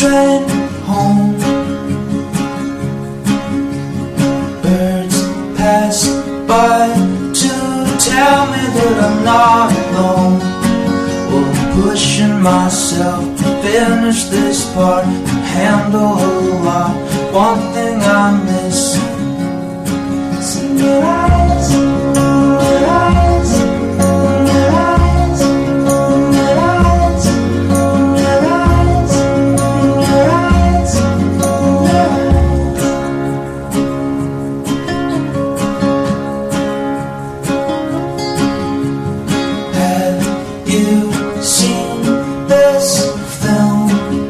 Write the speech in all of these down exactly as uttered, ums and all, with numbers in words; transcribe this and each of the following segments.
train home. Birds pass by to tell me that I'm not alone. Well, I'm pushing myself to finish this part and handle a lot. One thing I'm missing is in your eyes, in your eyes, in your eyes, in your eyes, in your eyes, in your eyes, in your eyes. Have you seen this film?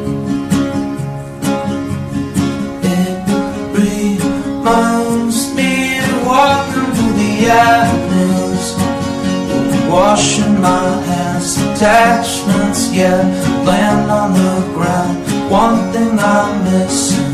It reminds me of walking through the avenues, washing my hands, attachments, yeah, land on the ground. One thing I'm missing